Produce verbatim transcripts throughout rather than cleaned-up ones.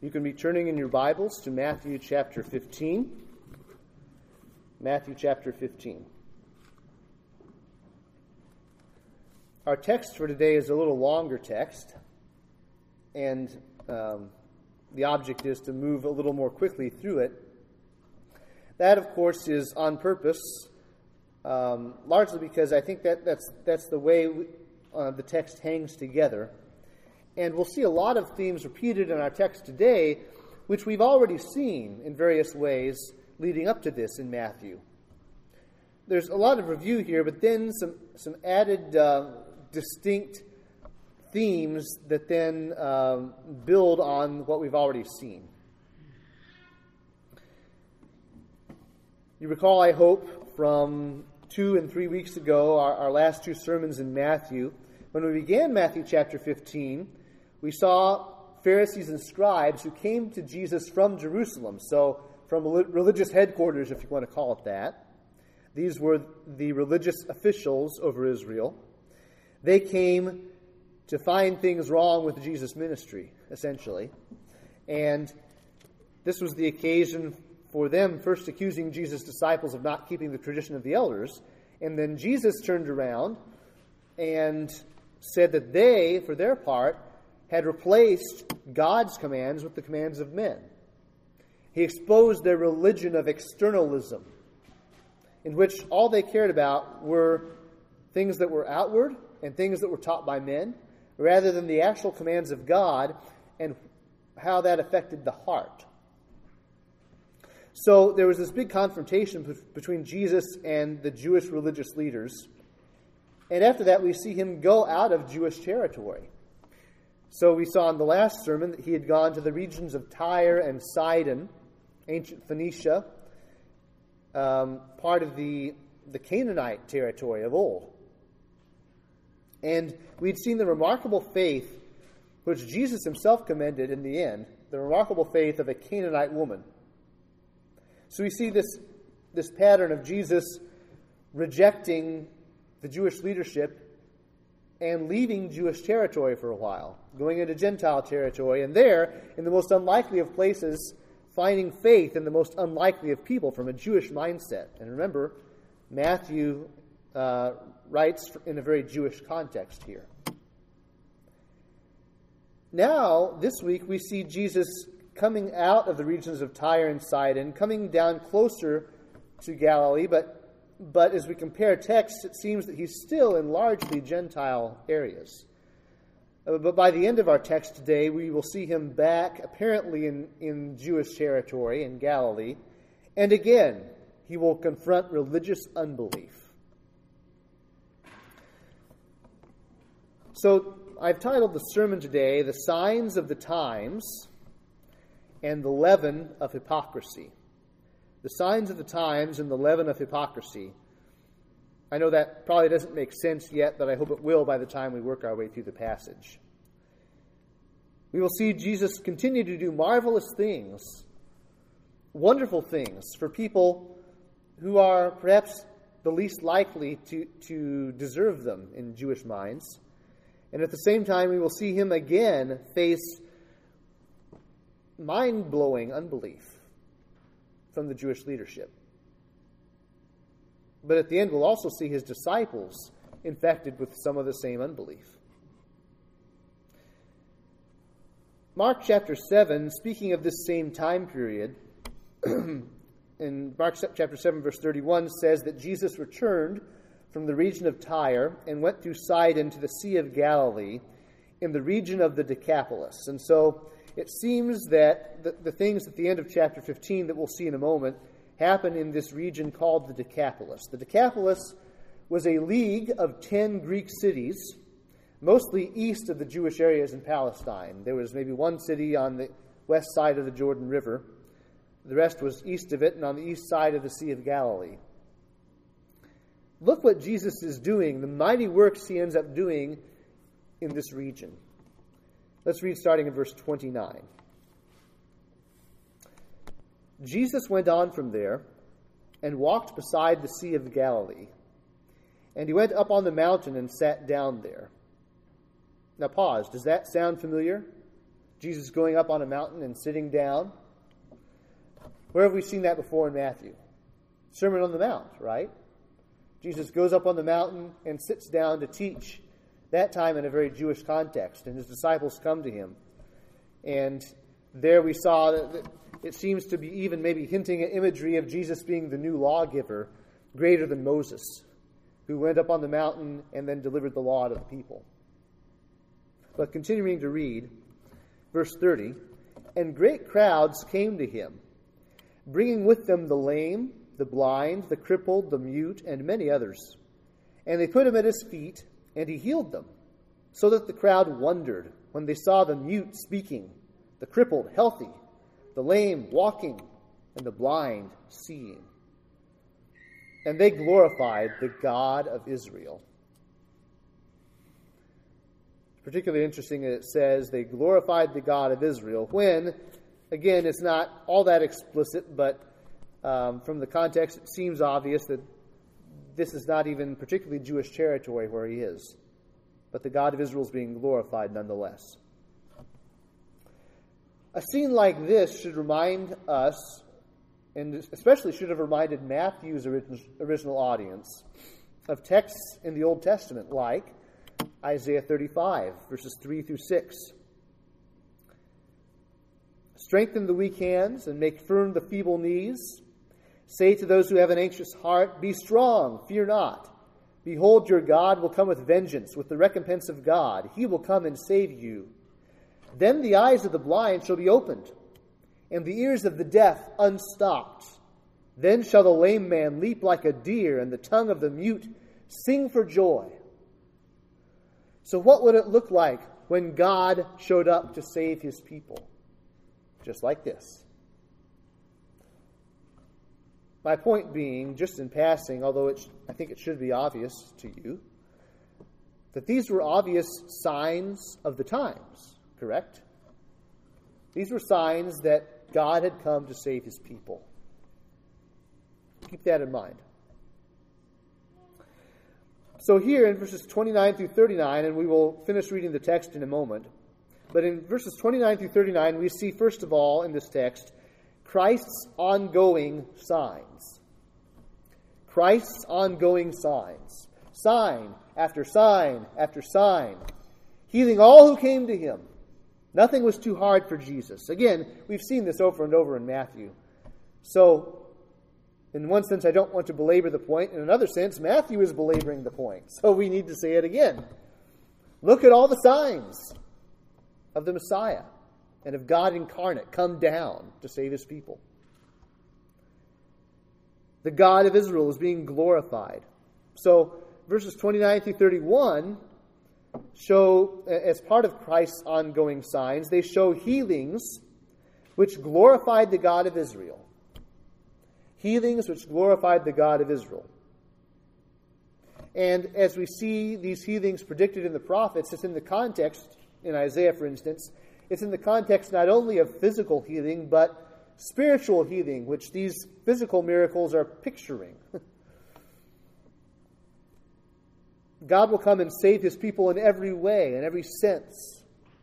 You can be turning in your Bibles to Matthew chapter fifteen. Matthew chapter fifteen. Our text for today is a little longer text, and um, the object is to move a little more quickly through it. That, of course, is on purpose, um, largely because I think that that's, that's the way we, uh, the text hangs together. And we'll see a lot of themes repeated in our text today, which we've already seen in various ways leading up to this in Matthew. There's a lot of review here, but then some, some added uh, distinct themes that then um, build on what we've already seen. You recall, I hope, from two and three weeks ago, our, our last two sermons in Matthew. When we began Matthew chapter fifteen, we saw Pharisees and scribes who came to Jesus from Jerusalem, so from religious headquarters, if you want to call it that. These were the religious officials over Israel. They came to find things wrong with Jesus' ministry, essentially. And this was the occasion for them first accusing Jesus' disciples of not keeping the tradition of the elders. And then Jesus turned around and said that they, for their part, had replaced God's commands with the commands of men. He exposed their religion of externalism, in which all they cared about were things that were outward and things that were taught by men, rather than the actual commands of God and how that affected the heart. So there was this big confrontation between Jesus and the Jewish religious leaders. And after that, we see him go out of Jewish territory. So we saw in the last sermon that he had gone to the regions of Tyre and Sidon, ancient Phoenicia, um, part of the, the Canaanite territory of old. And we'd seen the remarkable faith, which Jesus himself commended in the end, the remarkable faith of a Canaanite woman. So we see this, this pattern of Jesus rejecting the Jewish leadership and leaving Jewish territory for a while, going into Gentile territory, and there, in the most unlikely of places, finding faith in the most unlikely of people from a Jewish mindset. And remember, Matthew uh, writes in a very Jewish context here. Now, this week, we see Jesus coming out of the regions of Tyre and Sidon, coming down closer to Galilee, but But as we compare texts, it seems that he's still in largely Gentile areas. Uh, but by the end of our text today, we will see him back, apparently in, in Jewish territory in Galilee. And again, he will confront religious unbelief. So I've titled the sermon today, The Signs of the Times and the Leaven of Hypocrisy. The signs of the times and the leaven of hypocrisy. I know that probably doesn't make sense yet, but I hope it will by the time we work our way through the passage. We will see Jesus continue to do marvelous things, wonderful things for people who are perhaps the least likely to, to deserve them in Jewish minds. And at the same time, we will see him again face mind-blowing unbelief from the Jewish leadership. But at the end, we'll also see his disciples infected with some of the same unbelief. Mark chapter seven, speaking of this same time period, in Mark chapter seven, verse thirty-one, says that Jesus returned from the region of Tyre and went through Sidon to the Sea of Galilee in the region of the Decapolis. And so it seems that the, the things at the end of chapter fifteen that we'll see in a moment happen in this region called the Decapolis. The Decapolis was a league of ten Greek cities, mostly east of the Jewish areas in Palestine. There was maybe one city on the west side of the Jordan River. The rest was east of it and on the east side of the Sea of Galilee. Look what Jesus is doing, the mighty works he ends up doing in this region. Let's read starting in verse twenty-nine. Jesus went on from there and walked beside the Sea of Galilee. And he went up on the mountain and sat down there. Now pause. Does that sound familiar? Jesus going up on a mountain and sitting down. Where have we seen that before in Matthew? Sermon on the Mount, right? Jesus goes up on the mountain and sits down to teach, that time in a very Jewish context, and his disciples come to him. And there we saw that it seems to be even maybe hinting at imagery of Jesus being the new lawgiver, greater than Moses, who went up on the mountain and then delivered the law to the people. But continuing to read, verse thirty, and great crowds came to him, bringing with them the lame, the blind, the crippled, the mute, and many others. And they put him at his feet, and he healed them, so that the crowd wondered when they saw the mute speaking, the crippled healthy, the lame walking, and the blind seeing. And they glorified the God of Israel. It's particularly interesting that it says they glorified the God of Israel when, again, it's not all that explicit, but um, from the context it seems obvious that this is not even particularly Jewish territory where he is. But the God of Israel is being glorified nonetheless. A scene like this should remind us, and especially should have reminded Matthew's original audience, of texts in the Old Testament like Isaiah thirty-five, verses three through six. Strengthen the weak hands and make firm the feeble knees. Say to those who have an anxious heart, be strong, fear not. Behold, your God will come with vengeance, with the recompense of God. He will come and save you. Then the eyes of the blind shall be opened, and the ears of the deaf unstopped. Then shall the lame man leap like a deer, and the tongue of the mute sing for joy. So what would it look like when God showed up to save his people? Just like this. My point being, just in passing, although it, I think it should be obvious to you, that these were obvious signs of the times, correct? These were signs that God had come to save his people. Keep that in mind. So here in verses twenty-nine through thirty-nine, and we will finish reading the text in a moment, but in verses twenty-nine through thirty-nine, we see, first of all, in this text, Christ's ongoing signs. Christ's ongoing signs. Sign after sign after sign. Healing all who came to him. Nothing was too hard for Jesus. Again, we've seen this over and over in Matthew. So, in one sense, I don't want to belabor the point. In another sense, Matthew is belaboring the point. So we need to say it again. Look at all the signs of the Messiah and of God incarnate come down to save his people. The God of Israel is being glorified. So verses twenty-nine through thirty-one show, as part of Christ's ongoing signs, they show healings which glorified the God of Israel. Healings which glorified the God of Israel. And as we see these healings predicted in the prophets, it's in the context, in Isaiah for instance, it's in the context not only of physical healing, but spiritual healing, which these physical miracles are picturing. God will come and save his people in every way, in every sense.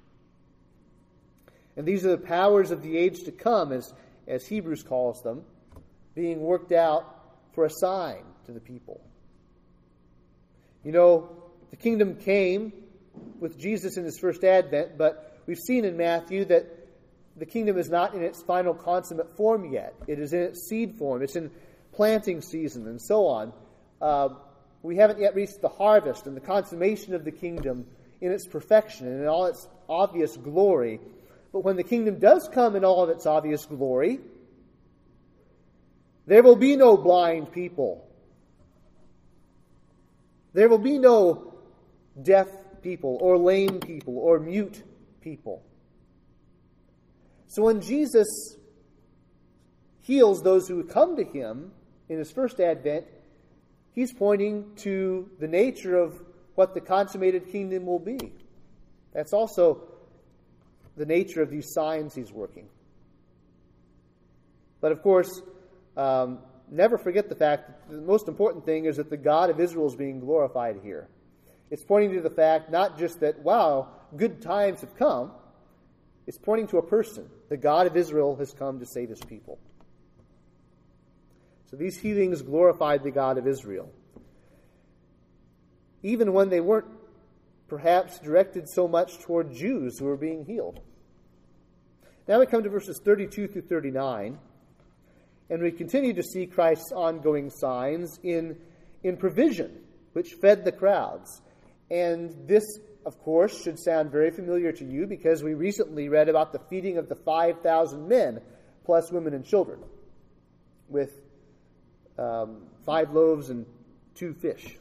And these are the powers of the age to come, as, as Hebrews calls them, being worked out for a sign to the people. You know, the kingdom came with Jesus in his first advent, but we've seen in Matthew that the kingdom is not in its final consummate form yet. It is in its seed form. It's in planting season and so on. Uh, we haven't yet reached the harvest and the consummation of the kingdom in its perfection and in all its obvious glory. But when the kingdom does come in all of its obvious glory, there will be no blind people. There will be no deaf people or lame people or mute people. So when Jesus heals those who come to him in his first advent, he's pointing to the nature of what the consummated kingdom will be. That's also the nature of these signs he's working. But of course, um, never forget the fact that the most important thing is that the God of Israel is being glorified here. It's pointing to the fact not just that, wow, good times have come, It's pointing to a person. The God of Israel has come to save his people. So these healings glorified the God of Israel, even when they weren't perhaps directed so much toward Jews who were being healed. Now we come to verses thirty-two through thirty-nine, and we continue to see Christ's ongoing signs in, in provision, which fed the crowds. And this, of course, should sound very familiar to you because we recently read about the feeding of the five thousand men, plus women and children, with um, five loaves and two fish.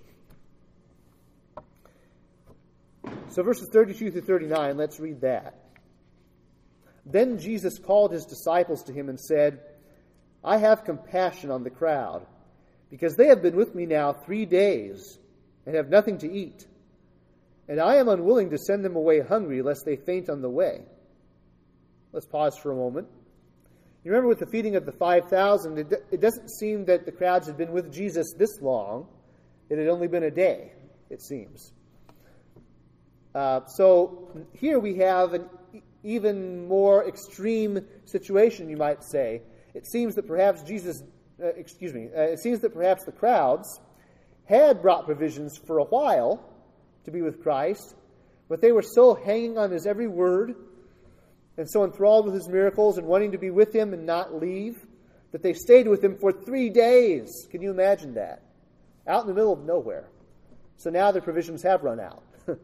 So verses thirty-two through thirty-nine, let's read that. Then Jesus called his disciples to him and said, I have compassion on the crowd, because they have been with me now three days and have nothing to eat. And I am unwilling to send them away hungry, lest they faint on the way. Let's pause for a moment. You remember with the feeding of the five thousand, it, it doesn't seem that the crowds had been with Jesus this long. It had only been a day, it seems. Uh, so here we have an even more extreme situation, you might say. It seems that perhaps Jesus, uh, excuse me, uh, it seems that perhaps the crowds had brought provisions for a while to be with Christ, but they were so hanging on his every word and so enthralled with his miracles and wanting to be with him and not leave, that they stayed with him for three days. Can you imagine that? Out in the middle of nowhere. So now their provisions have run out.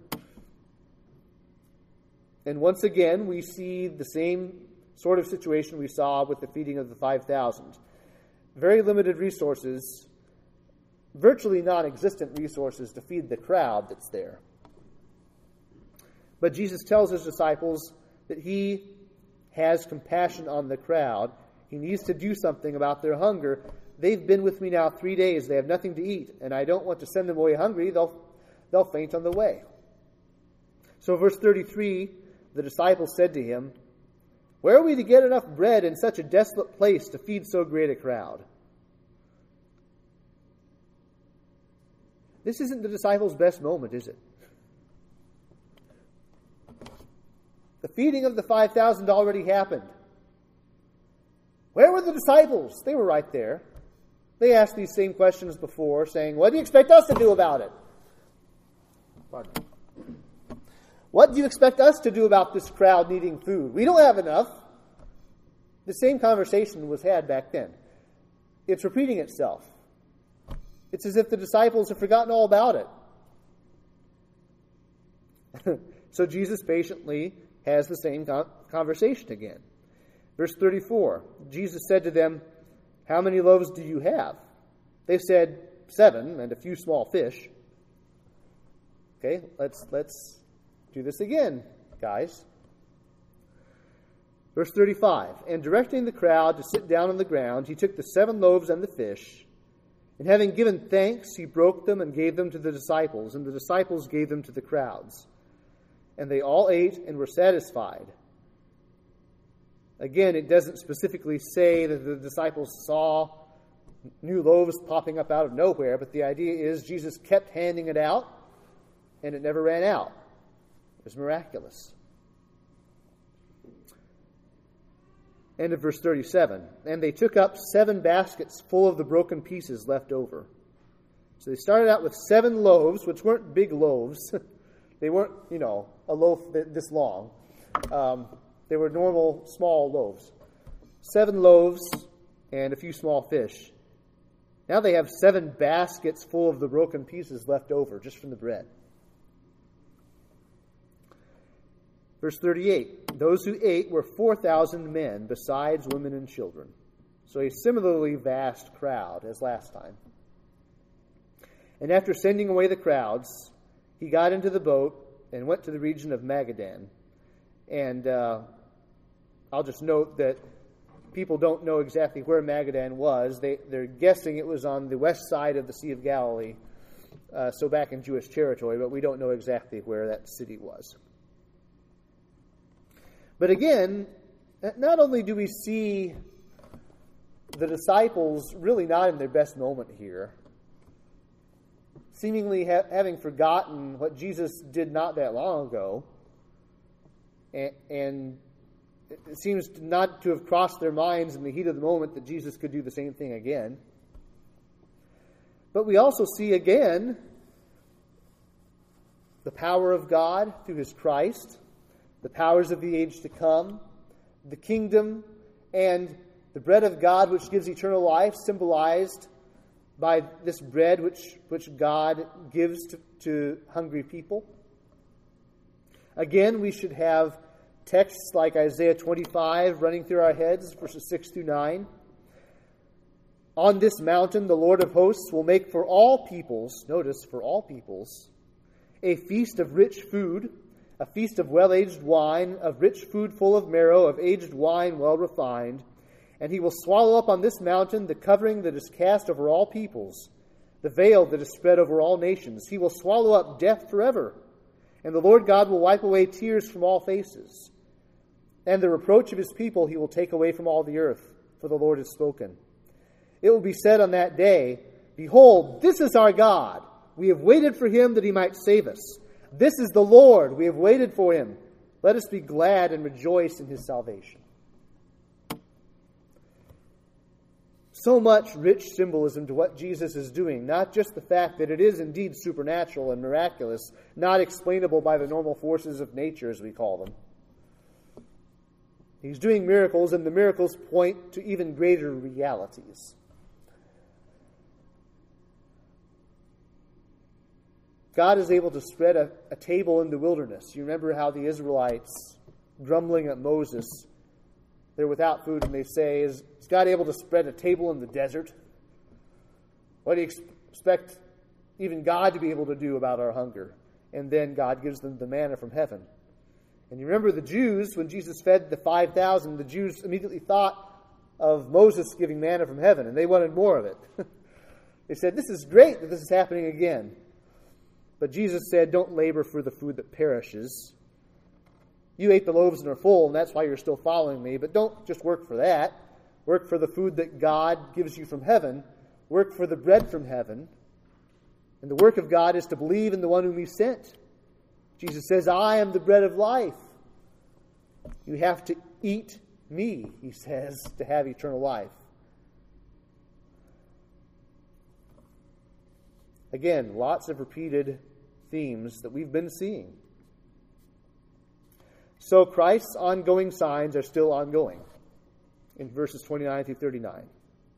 And once again, we see the same sort of situation we saw with the feeding of the five thousand. Very limited resources, virtually non-existent resources to feed the crowd that's there. But Jesus tells his disciples that he has compassion on the crowd. He needs to do something about their hunger. They've been with me now three days. They have nothing to eat, and I don't want to send them away hungry. They'll, they'll faint on the way. So verse thirty-three, the disciples said to him, where are we to get enough bread in such a desolate place to feed so great a crowd? This isn't the disciples' best moment, is it? The feeding of the five thousand already happened. Where were the disciples? They were right there. They asked these same questions before, saying, what do you expect us to do about it? Pardon me. What do you expect us to do about this crowd needing food? We don't have enough. The same conversation was had back then. It's repeating itself. It's as if the disciples have forgotten all about it. So Jesus patiently has the same conversation again. Verse thirty-four, Jesus said to them, how many loaves do you have? They said, seven, and a few small fish. Okay, let's let's do this again, guys. Verse thirty-five, and directing the crowd to sit down on the ground, he took the seven loaves and the fish, and having given thanks, he broke them and gave them to the disciples, and the disciples gave them to the crowds. And they all ate and were satisfied. Again, it doesn't specifically say that the disciples saw new loaves popping up out of nowhere, but the idea is Jesus kept handing it out, and it never ran out. It was miraculous. End of verse thirty-seven. And they took up seven baskets full of the broken pieces left over. So they started out with seven loaves, which weren't big loaves. They weren't, you know, a loaf this long. Um, they were normal, small loaves. Seven loaves and a few small fish. Now they have seven baskets full of the broken pieces left over, just from the bread. Verse thirty-eight, those who ate were four thousand men, besides women and children. So a similarly vast crowd as last time. And after sending away the crowds, he got into the boat and went to the region of Magadan. And uh, I'll just note that people don't know exactly where Magadan was. They, they're guessing it was on the west side of the Sea of Galilee, uh, so back in Jewish territory, but we don't know exactly where that city was. But again, not only do we see the disciples really not in their best moment here, seemingly ha- having forgotten what Jesus did not that long ago, and, and it seems not to have crossed their minds in the heat of the moment that Jesus could do the same thing again. But we also see again the power of God through his Christ, the powers of the age to come, the kingdom, and the bread of God which gives eternal life, symbolized by this bread which, which God gives to, to hungry people. Again, we should have texts like Isaiah twenty-five running through our heads, verses six through nine. On this mountain, the Lord of hosts will make for all peoples, notice, for all peoples, a feast of rich food, a feast of well-aged wine, of rich food full of marrow, of aged wine well refined. And he will swallow up on this mountain the covering that is cast over all peoples, the veil that is spread over all nations. He will swallow up death forever, and the Lord God will wipe away tears from all faces. And the reproach of his people he will take away from all the earth, for the Lord has spoken. It will be said on that day, Behold, this is our God. We have waited for him that he might save us. This is the Lord. We have waited for him. Let us be glad and rejoice in his salvation. So much rich symbolism to what Jesus is doing, not just the fact that it is indeed supernatural and miraculous, not explainable by the normal forces of nature, as we call them. He's doing miracles, and the miracles point to even greater realities. God is able to spread a, a table in the wilderness. You remember how the Israelites, grumbling at Moses, they're without food, and they say, is, is God able to spread a table in the desert? What do you ex- expect even God to be able to do about our hunger? And then God gives them the manna from heaven. And you remember the Jews, when Jesus fed the five thousand, the Jews immediately thought of Moses giving manna from heaven, and they wanted more of it. They said, this is great that this is happening again. But Jesus said, don't labor for the food that perishes. You ate the loaves and are full, and that's why you're still following me. But don't just work for that. Work for the food that God gives you from heaven. Work for the bread from heaven. And the work of God is to believe in the one whom he sent. Jesus says, I am the bread of life. You have to eat me, he says, to have eternal life. Again, lots of repeated themes that we've been seeing. So Christ's ongoing signs are still ongoing in verses twenty-nine through thirty-nine.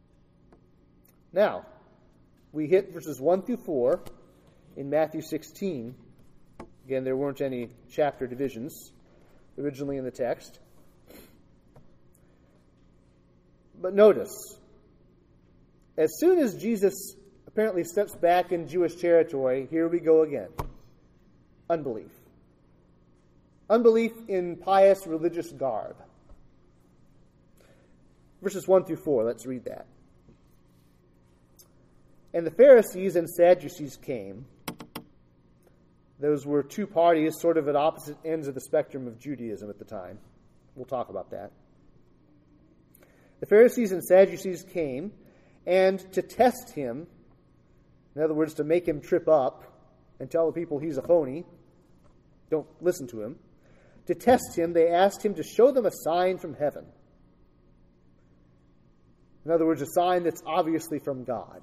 Now, we hit verses one through four in Matthew sixteen. Again, there weren't any chapter divisions originally in the text. But notice, as soon as Jesus apparently steps back in Jewish territory, here we go again. Unbelief. Unbelief in pious religious garb. Verses one through four, let's read that. And the Pharisees and Sadducees came. Those were two parties sort of at opposite ends of the spectrum of Judaism at the time. We'll talk about that. The Pharisees and Sadducees came, and to test him, in other words, to make him trip up and tell the people he's a phony, don't listen to him. To test him, they asked him to show them a sign from heaven. In other words, a sign that's obviously from God.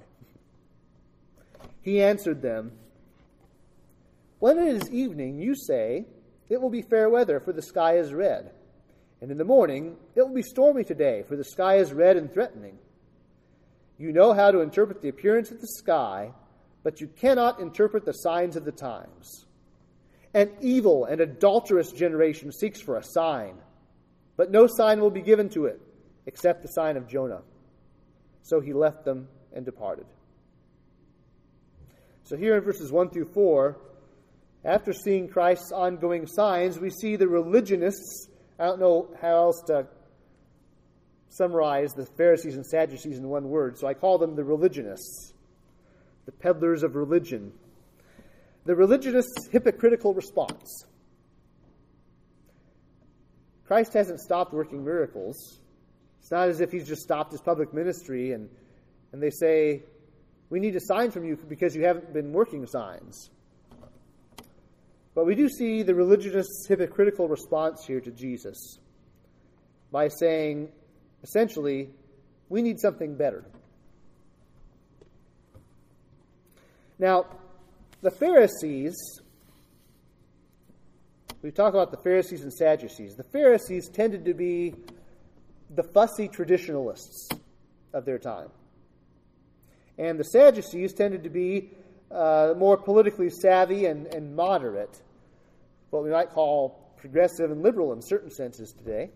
He answered them, When it is evening, you say, it will be fair weather, for the sky is red. And in the morning, it will be stormy today, for the sky is red and threatening. You know how to interpret the appearance of the sky, but you cannot interpret the signs of the times. An evil and adulterous generation seeks for a sign, but no sign will be given to it, except the sign of Jonah. So he left them and departed. So here in verses one through four, after seeing Christ's ongoing signs, we see the religionists. I don't know how else to summarize the Pharisees and Sadducees in one word, so I call them the religionists, the peddlers of religion. The religionists' hypocritical response. Christ hasn't stopped working miracles. It's not as if he's just stopped his public ministry and, and they say, we need a sign from you because you haven't been working signs. But we do see the religionists' hypocritical response here to Jesus. by saying, essentially, we need something better. Now, the Pharisees, we talk about the Pharisees and Sadducees. The Pharisees tended to be the fussy traditionalists of their time. And the Sadducees tended to be uh, more politically savvy and, and moderate, what we might call progressive and liberal in certain senses today.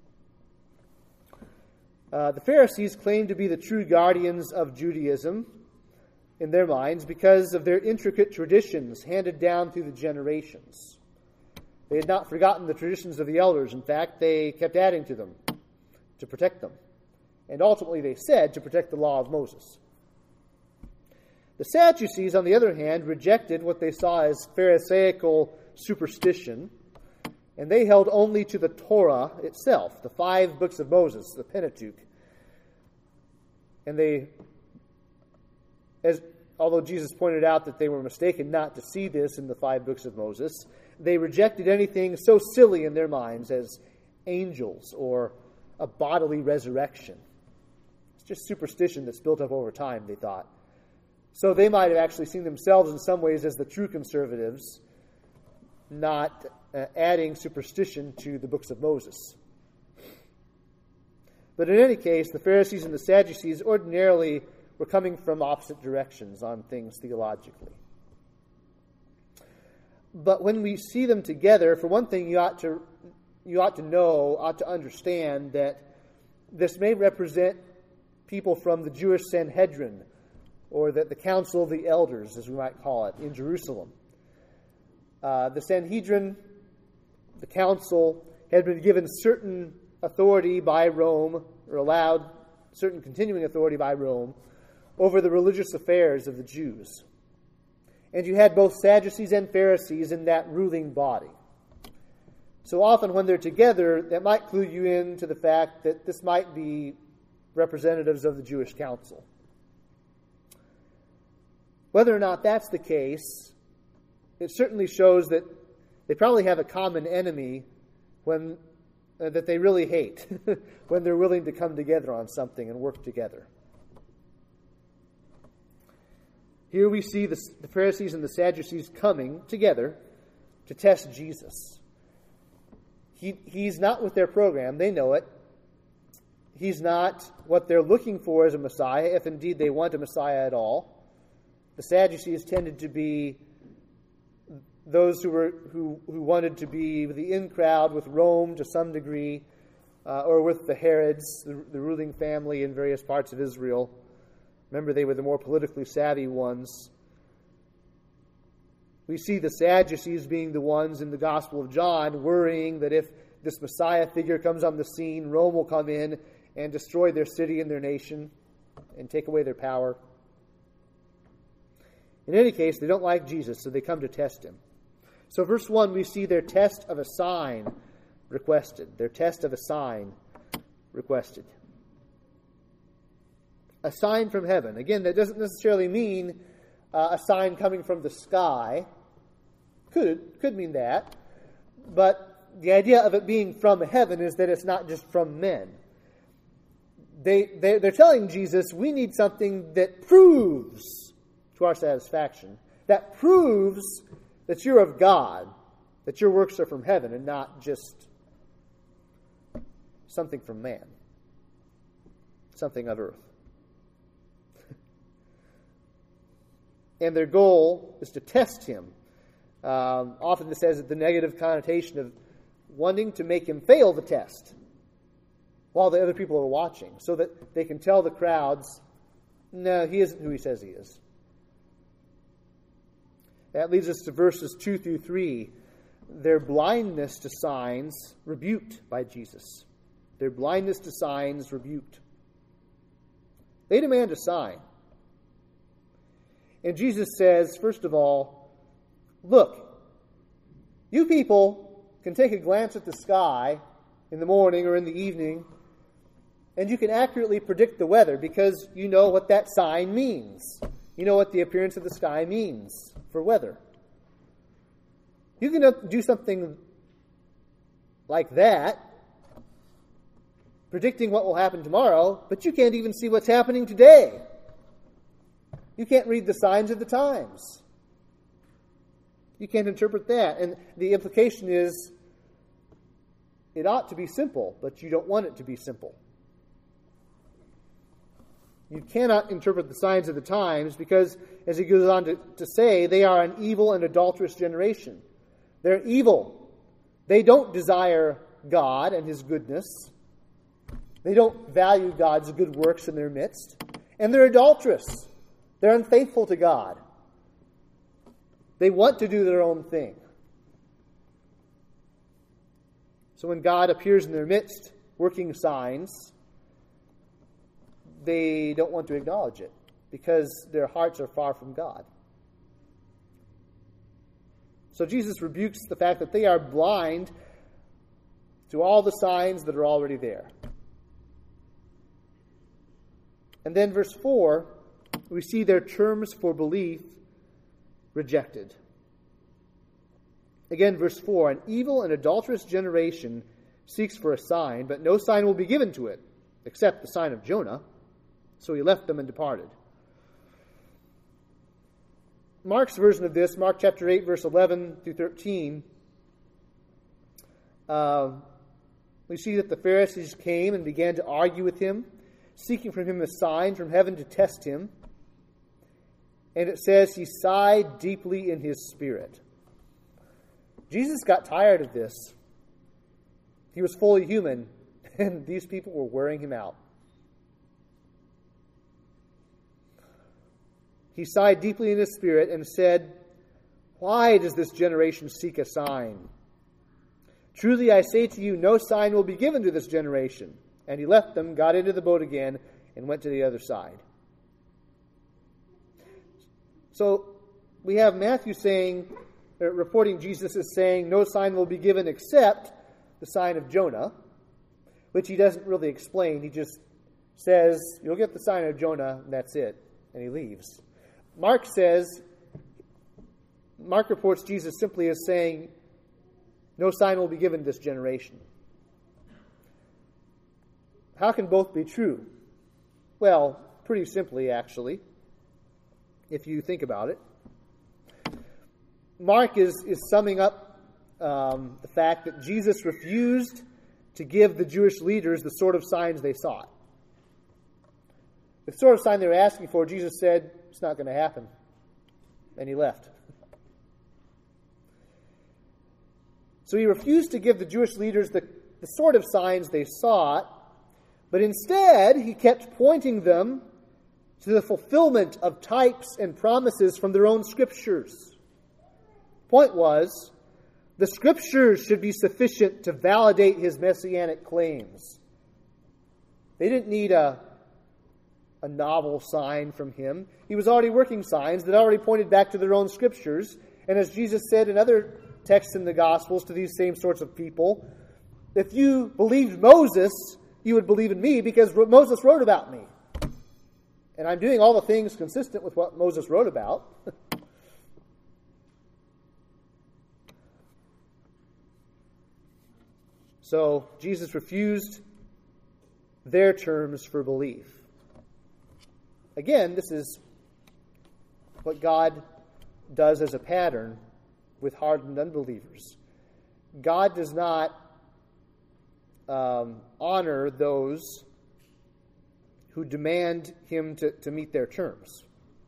Uh, the Pharisees claimed to be the true guardians of Judaism in their minds because of their intricate traditions handed down through the generations. They had not forgotten the traditions of the elders. In fact, they kept adding to them to protect them. And ultimately, they said, to protect the law of Moses. The Sadducees, on the other hand, rejected what they saw as Pharisaical superstition, and they held only to the Torah itself, the five books of Moses, the Pentateuch. And they, as although Jesus pointed out that they were mistaken not to see this in the five books of Moses, they rejected anything so silly in their minds as angels or a bodily resurrection. It's just superstition that's built up over time, they thought. So they might have actually seen themselves in some ways as the true conservatives, not uh, adding superstition to the books of Moses. But in any case, the Pharisees and the Sadducees ordinarily were coming from opposite directions on things theologically. But when we see them together, for one thing, you ought to you ought to know, ought to understand that this may represent people from the Jewish Sanhedrin, or the, the Council of the Elders, as we might call it, in Jerusalem. Uh, the Sanhedrin, the council, had been given certain authority by Rome, or allowed certain continuing authority by Rome, over the religious affairs of the Jews. And you had both Sadducees and Pharisees in that ruling body. So often when they're together, that might clue you in to the fact that this might be representatives of the Jewish council. Whether or not that's the case, it certainly shows that they probably have a common enemy when uh, that they really hate when they're willing to come together on something and work together. Here we see the, the Pharisees and the Sadducees coming together to test Jesus. He, he's not with their program. They know it. He's not what they're looking for as a Messiah, if indeed they want a Messiah at all. The Sadducees tended to be those who were who, who wanted to be the in crowd with Rome to some degree, uh, or with the Herods, the, the ruling family in various parts of Israel. Remember, they were the more politically savvy ones. We see the Sadducees being the ones in the Gospel of John worrying that if this Messiah figure comes on the scene, Rome will come in and destroy their city and their nation and take away their power. In any case, they don't like Jesus, so they come to test him. So verse one, we see their test of a sign requested. Their test of a sign requested. A sign from heaven. Again, that doesn't necessarily mean uh, a sign coming from the sky. Could, could mean that. But the idea of it being from heaven is that it's not just from men. They, they, they're telling Jesus, we need something that proves to our satisfaction, that proves that you're of God, that your works are from heaven and not just something from man, something of earth. And their goal is to test him. Um, often this has the negative connotation of wanting to make him fail the test while the other people are watching, so that they can tell the crowds, no, he isn't who he says he is. That leads us to verses two through three. Their blindness to signs rebuked by Jesus. Their blindness to signs rebuked. They demand a sign. And Jesus says, first of all, look, you people can take a glance at the sky in the morning or in the evening, and you can accurately predict the weather because you know what that sign means. You know what the appearance of the sky means for weather. You can do something like that, predicting what will happen tomorrow, but you can't even see what's happening today. You can't read the signs of the times. You can't interpret that. And the implication is, it ought to be simple, but you don't want it to be simple. You cannot interpret the signs of the times because, as he goes on to, to say, they are an evil and adulterous generation. They're evil. They don't desire God and his goodness. They don't value God's good works in their midst. And they're adulterous. They're unfaithful to God. They want to do their own thing. So when God appears in their midst, working signs, they don't want to acknowledge it because their hearts are far from God. So Jesus rebukes the fact that they are blind to all the signs that are already there. And then verse four, we see their terms for belief rejected. Again, verse four, an evil and adulterous generation seeks for a sign, but no sign will be given to it, except the sign of Jonah. So he left them and departed. Mark's version of this, Mark chapter eight, verse eleven through thirteen, uh, we see that the Pharisees came and began to argue with him, seeking from him a sign from heaven to test him. And it says he sighed deeply in his spirit. Jesus got tired of this. He was fully human, and these people were wearing him out. He sighed deeply in his spirit and said, "Why does this generation seek a sign? Truly I say to you, no sign will be given to this generation." And he left them, got into the boat again, and went to the other side. So we have Matthew saying, uh, reporting Jesus as saying, no sign will be given except the sign of Jonah, which he doesn't really explain. He just says, you'll get the sign of Jonah, and that's it. And he leaves. Mark says, Mark reports Jesus simply as saying, no sign will be given this generation. How can both be true? Well, pretty simply, actually, if you think about it. Mark is, is summing up um, the fact that Jesus refused to give the Jewish leaders the sort of signs they sought. The sort of sign they were asking for, Jesus said, it's not going to happen. And he left. So he refused to give the Jewish leaders the, the sort of signs they sought, but instead he kept pointing them to the fulfillment of types and promises from their own scriptures. Point was, the scriptures should be sufficient to validate his messianic claims. They didn't need a, a novel sign from him. He was already working signs that already pointed back to their own scriptures. And as Jesus said in other texts in the Gospels to these same sorts of people, if you believed Moses, you would believe in me because Moses wrote about me. And I'm doing all the things consistent with what Moses wrote about. So Jesus refused their terms for belief. Again, this is what God does as a pattern with hardened unbelievers. God does not um, honor those who demand him to, to meet their terms.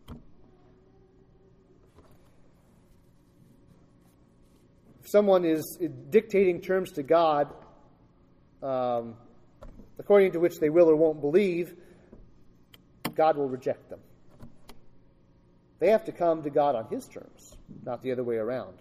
If someone is dictating terms to God, um, according to which they will or won't believe, God will reject them. They have to come to God on his terms, not the other way around.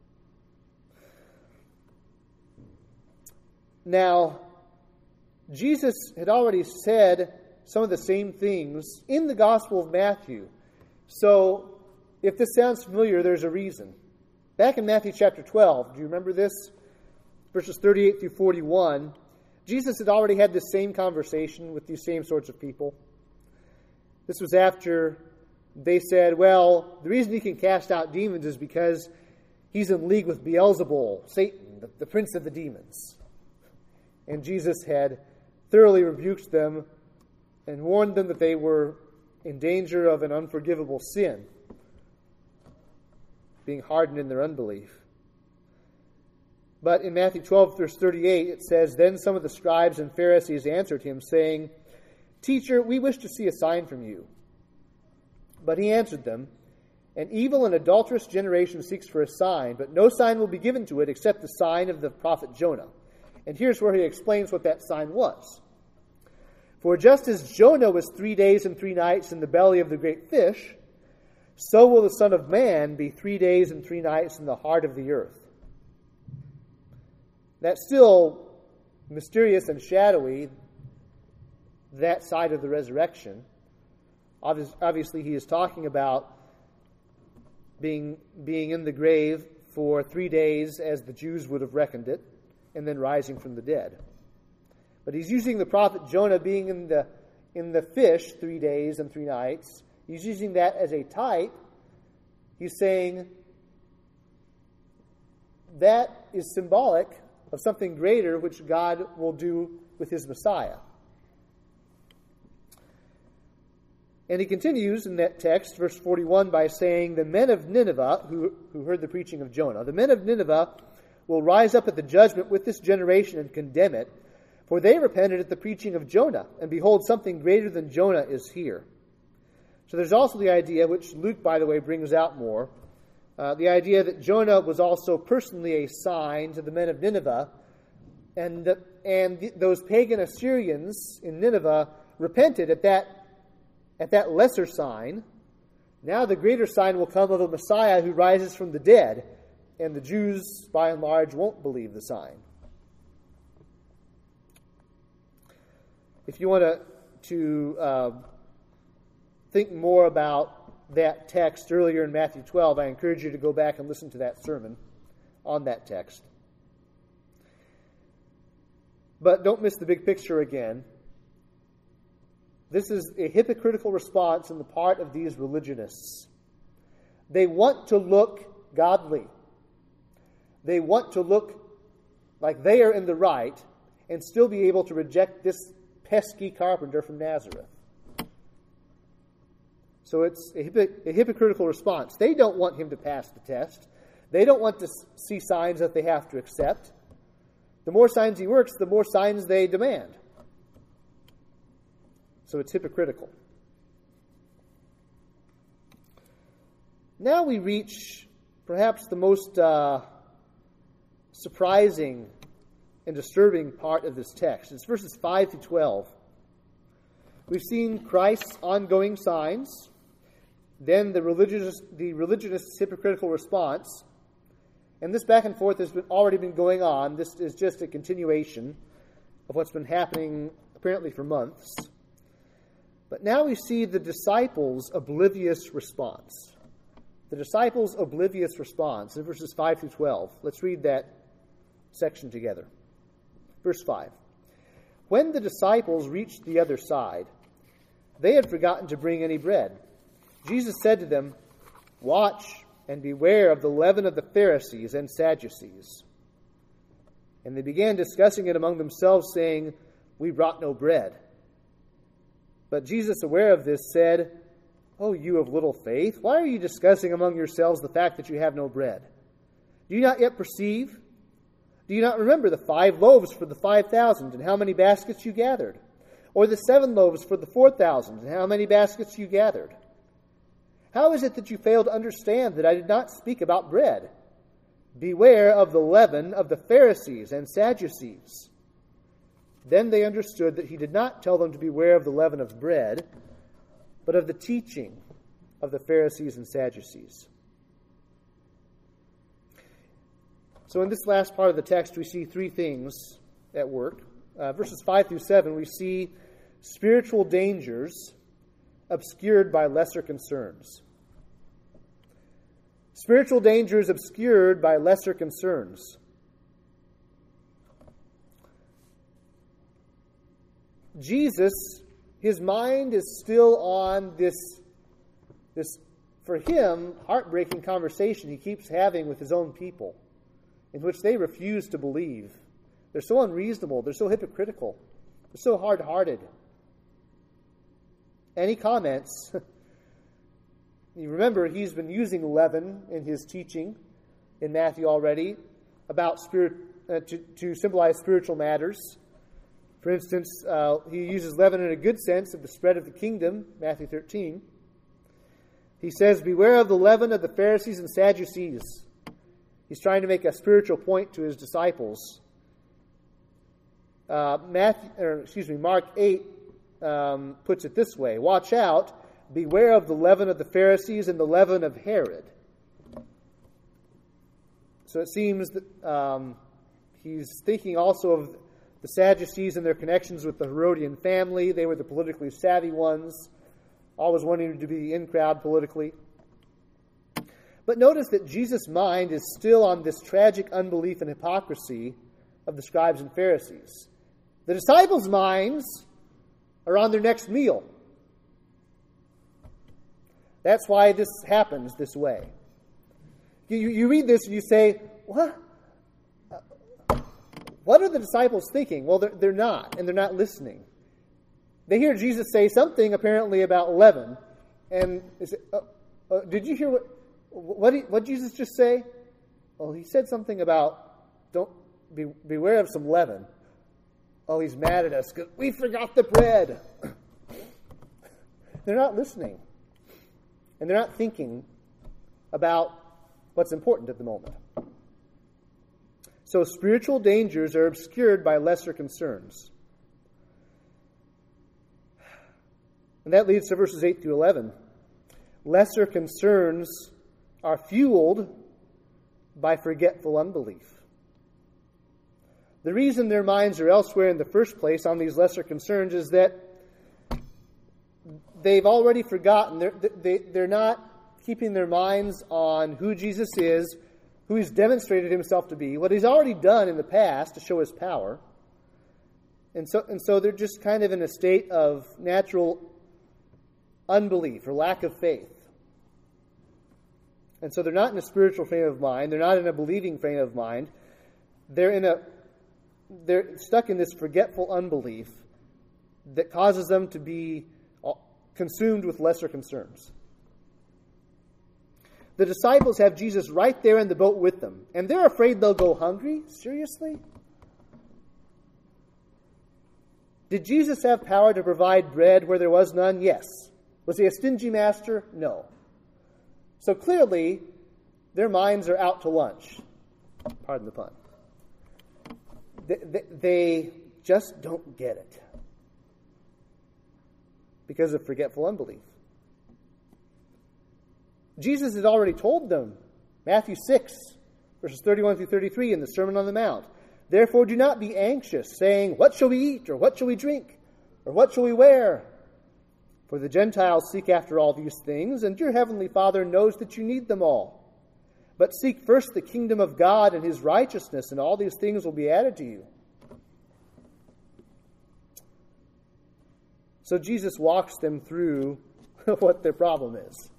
Now, Jesus had already said some of the same things in the Gospel of Matthew. So, if this sounds familiar, there's a reason. Back in Matthew chapter twelve, do you remember this? Verses thirty-eight through forty-one. Jesus had already had this same conversation with these same sorts of people. This was after they said, well, the reason he can cast out demons is because he's in league with Beelzebul, Satan, the, the prince of the demons. And Jesus had thoroughly rebuked them and warned them that they were in danger of an unforgivable sin, being hardened in their unbelief. But in Matthew twelve, verse thirty-eight, it says, "Then some of the scribes and Pharisees answered him, saying, 'Teacher, we wish to see a sign from you.' But he answered them, 'An evil and adulterous generation seeks for a sign, but no sign will be given to it except the sign of the prophet Jonah.'" And here's where he explains what that sign was. "For just as Jonah was three days and three nights in the belly of the great fish, so will the Son of Man be three days and three nights in the heart of the earth." That's still mysterious and shadowy, that side of the resurrection. Obviously, he is talking about being, being in the grave for three days as the Jews would have reckoned it, and then rising from the dead. But he's using the prophet Jonah being in the, in the fish three days and three nights. He's using that as a type. He's saying that is symbolic of something greater which God will do with his Messiah. And he continues in that text, verse forty-one, by saying, "The men of Nineveh," who, who heard the preaching of Jonah, "the men of Nineveh will rise up at the judgment with this generation and condemn it, for they repented at the preaching of Jonah, and behold, something greater than Jonah is here." So there's also the idea, which Luke, by the way, brings out more, uh, the idea that Jonah was also personally a sign to the men of Nineveh, and, the, and the, those pagan Assyrians in Nineveh repented at that At that lesser sign. Now the greater sign will come of a Messiah who rises from the dead, and the Jews, by and large, won't believe the sign. If you want to, to uh, think more about that text earlier in Matthew twelve, I encourage you to go back and listen to that sermon on that text. But don't miss the big picture again. This is a hypocritical response on the part of these religionists. They want to look godly. They want to look like they are in the right and still be able to reject this pesky carpenter from Nazareth. So it's a, hypocr- a hypocritical response. They don't want him to pass the test. They don't want to see signs that they have to accept. The more signs he works, the more signs they demand. So it's hypocritical. Now we reach perhaps the most uh, surprising and disturbing part of this text. It's verses five to twelve. We've seen Christ's ongoing signs, then the religious, the religionist's hypocritical response, and this back and forth has been, already been going on. This is just a continuation of what's been happening apparently for months. But now we see the disciples' oblivious response. The disciples' oblivious response in verses five through twelve. Let's read that section together. Verse five. "When the disciples reached the other side, they had forgotten to bring any bread. Jesus said to them, 'Watch and beware of the leaven of the Pharisees and Sadducees.' And they began discussing it among themselves, saying, 'We brought no bread.' But Jesus, aware of this, said, 'O you of little faith, why are you discussing among yourselves the fact that you have no bread? Do you not yet perceive? Do you not remember the five loaves for the five thousand, and how many baskets you gathered? Or the seven loaves for the four thousand, and how many baskets you gathered? How is it that you fail to understand that I did not speak about bread? Beware of the leaven of the Pharisees and Sadducees.' Then they understood that he did not tell them to beware of the leaven of bread, but of the teaching of the Pharisees and Sadducees." So in this last part of the text, we see three things at work. Uh, verses five through seven, we see spiritual dangers obscured by lesser concerns. Spiritual dangers obscured by lesser concerns. Jesus, his mind is still on this, this, for him, heartbreaking conversation he keeps having with his own people, in which they refuse to believe. They're so unreasonable. They're so hypocritical. They're so hard-hearted. And he comments, you remember he's been using leaven in his teaching in Matthew already about spirit uh, to, to symbolize spiritual matters. For instance, uh, he uses leaven in a good sense of the spread of the kingdom, Matthew thirteen. He says, beware of the leaven of the Pharisees and Sadducees. He's trying to make a spiritual point to his disciples. Uh, Matthew, or excuse me, Mark eight um, puts it this way: watch out, beware of the leaven of the Pharisees and the leaven of Herod. So it seems that um, he's thinking also of the Sadducees and their connections with the Herodian family. They were the politically savvy ones, always wanting to be in crowd politically. But notice that Jesus' mind is still on this tragic unbelief and hypocrisy of the scribes and Pharisees. The disciples' minds are on their next meal. That's why this happens this way. You, you read this and you say, what? What are the disciples thinking? Well, they're, they're not, and they're not listening. They hear Jesus say something apparently about leaven, and they say, uh, uh, did you hear what, what, did, what did Jesus just say? Well, he said something about, don't be, beware of some leaven. Oh, he's mad at us because we forgot the bread. They're not listening, and they're not thinking about what's important at the moment. So spiritual dangers are obscured by lesser concerns. And that leads to verses eight through eleven. Lesser concerns are fueled by forgetful unbelief. The reason their minds are elsewhere in the first place on these lesser concerns is that they've already forgotten. They're, they, they're not keeping their minds on who Jesus is, who he's demonstrated himself to be, what he's already done in the past to show his power. And so, and so they're just kind of in a state of natural unbelief or lack of faith. And so they're not in a spiritual frame of mind. They're not in a believing frame of mind. They're in a they're stuck in this forgetful unbelief that causes them to be consumed with lesser concerns. The disciples have Jesus right there in the boat with them, and they're afraid they'll go hungry? Seriously? Did Jesus have power to provide bread where there was none? Yes. Was he a stingy master? No. So clearly, their minds are out to lunch. Pardon the pun. They, they, they just don't get it because of forgetful unbelief. Jesus had already told them, Matthew six, verses thirty-one through thirty-three in the Sermon on the Mount, therefore do not be anxious, saying, what shall we eat, or what shall we drink, or what shall we wear? For the Gentiles seek after all these things, and your heavenly Father knows that you need them all. But seek first the kingdom of God and his righteousness, and all these things will be added to you. So Jesus walks them through what their problem is.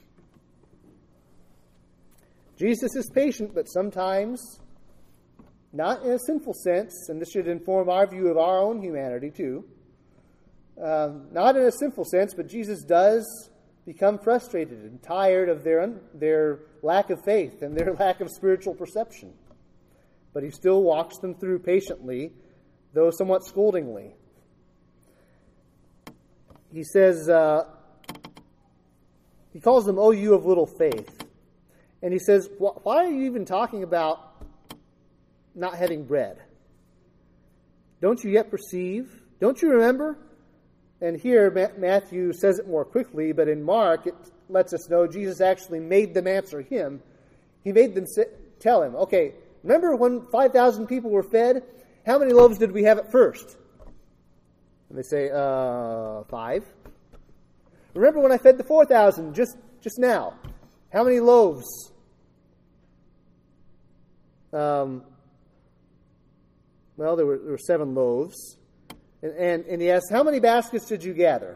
Jesus is patient, but sometimes not in a sinful sense, and this should inform our view of our own humanity too. Uh, not in a sinful sense, but Jesus does become frustrated and tired of their un- their lack of faith and their lack of spiritual perception. But he still walks them through patiently, though somewhat scoldingly. He says, uh, he calls them, "O you of little faith." And he says, why are you even talking about not having bread? Don't you yet perceive? Don't you remember? And here Matthew says it more quickly, but in Mark it lets us know Jesus actually made them answer him. He made them sit, tell him, okay, remember when five thousand people were fed? How many loaves did we have at first? And they say, uh, five. Remember when I fed the four thousand just, just now? How many loaves? Um, well, there were, there were seven loaves. And, and, and he asks, how many baskets did you gather?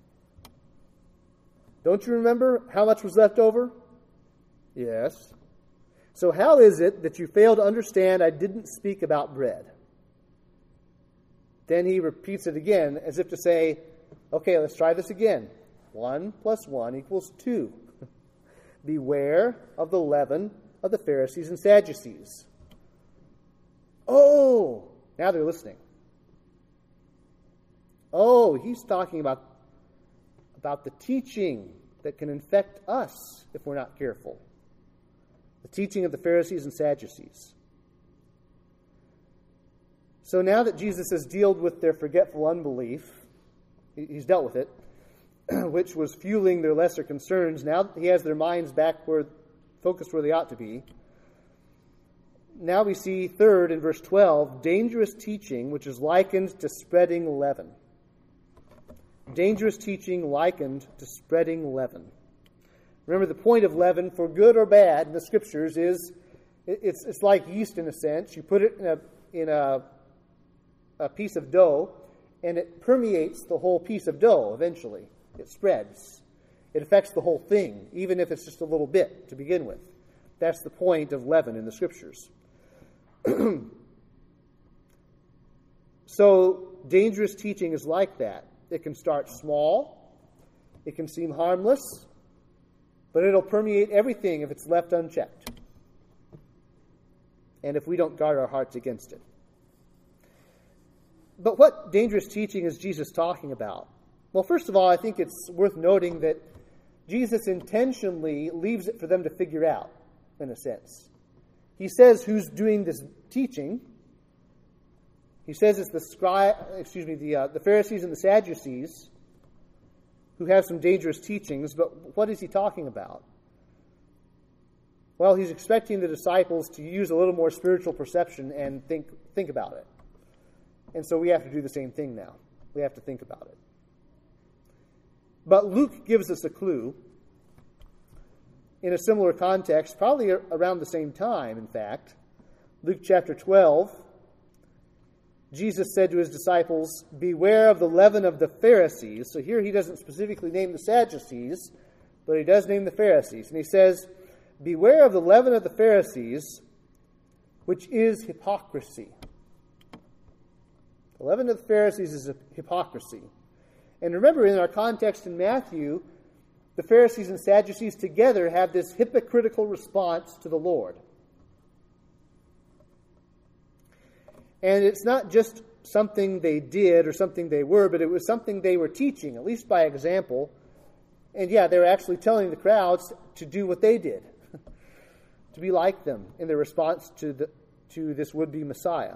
Don't you remember how much was left over? Yes. So how is it that you fail to understand I didn't speak about bread? Then he repeats it again as if to say, okay, let's try this again. One plus one equals two. Beware of the leaven of the Pharisees and Sadducees. Oh, now they're listening. Oh, he's talking about, about the teaching that can infect us if we're not careful. The teaching of the Pharisees and Sadducees. So now that Jesus has dealt with their forgetful unbelief, he's dealt with it, which was fueling their lesser concerns, now that he has their minds back where, focused where they ought to be. Now we see, third, in verse twelve, dangerous teaching which is likened to spreading leaven. Dangerous teaching likened to spreading leaven. Remember, the point of leaven, for good or bad, in the Scriptures is, it's it's like yeast in a sense. You put it in a in a, a piece of dough, and it permeates the whole piece of dough eventually. It spreads. It affects the whole thing, even if it's just a little bit to begin with. That's the point of leaven in the Scriptures. So, dangerous teaching is like that. It can start small. It can seem harmless. But it'll permeate everything if it's left unchecked. And if we don't guard our hearts against it. But what dangerous teaching is Jesus talking about? Well, first of all, I think it's worth noting that Jesus intentionally leaves it for them to figure out, in a sense. He says who's doing this teaching. He says it's the scribe, excuse me, the uh, the Pharisees and the Sadducees who have some dangerous teachings. But what is he talking about? Well, he's expecting the disciples to use a little more spiritual perception and think think about it. And so we have to do the same thing now. We have to think about it. But Luke gives us a clue in a similar context, probably around the same time, in fact. Luke chapter twelve, Jesus said to his disciples, beware of the leaven of the Pharisees. So here he doesn't specifically name the Sadducees, but he does name the Pharisees. And he says, beware of the leaven of the Pharisees, which is hypocrisy. The leaven of the Pharisees is hypocrisy. And remember, in our context in Matthew, the Pharisees and Sadducees together have this hypocritical response to the Lord. And it's not just something they did or something they were, but it was something they were teaching, at least by example. And yeah, they were actually telling the crowds to do what they did, to be like them in their response to the to this would-be Messiah.